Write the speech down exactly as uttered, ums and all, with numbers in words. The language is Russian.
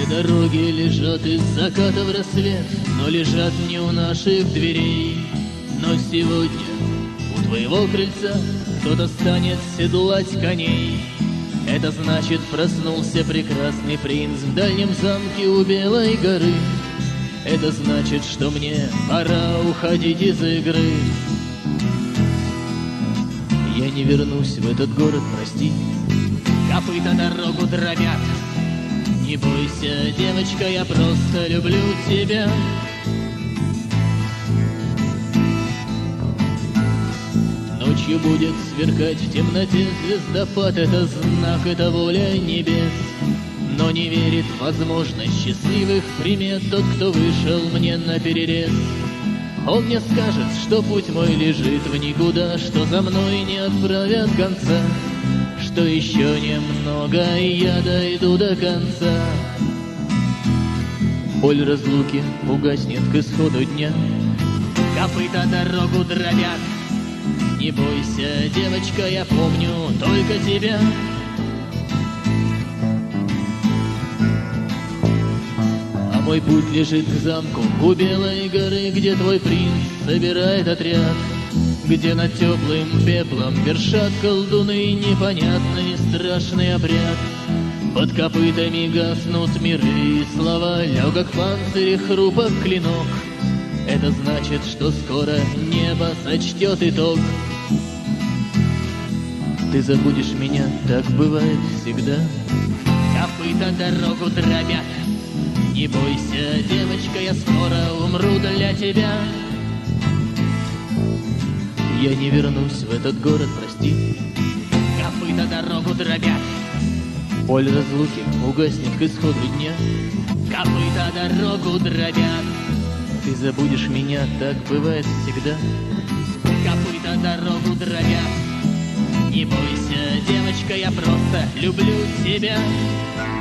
Дороги лежат из заката в рассвет, но лежат не у наших дверей. Но сегодня у твоего крыльца кто-то станет седлать коней. Это значит, проснулся прекрасный принц в дальнем замке у Белой горы. Это значит, что мне пора уходить из игры. Я не вернусь в этот город, прости. Копыта дорогу дробят. Не бойся, девочка, я просто люблю тебя. Ночью будет сверкать в темноте звездопад. Это знак, это воля небес. Но не верит в возможность счастливых примет тот, кто вышел мне наперерез. Он мне скажет, что путь мой лежит в никуда, что за мной не отправят конца, что еще немного, и я дойду до конца. Боль разлуки угаснет к исходу дня. Копыта дорогу дробят. Не бойся, девочка, я помню только тебя. А мой путь лежит к замку у Белой горы, где твой принц собирает отряд, где над теплым пеплом вершат колдуны непонятный страшный обряд. Под копытами гаснут миры, и слова легок панцирь и хрупок клинок. Это значит, что скоро небо сочтет итог. Ты забудешь меня, так бывает всегда. Копыта дорогу дробят. Не бойся, девочка, я скоро умру для тебя. Я не вернусь в этот город, прости. Копыта дорогу дробят. Боль разлуки угаснет к исходу дня. Копыта дорогу дробят. Ты забудешь меня, так бывает всегда. Копыта дорогу дробят. Не бойся, девочка, я просто люблю тебя.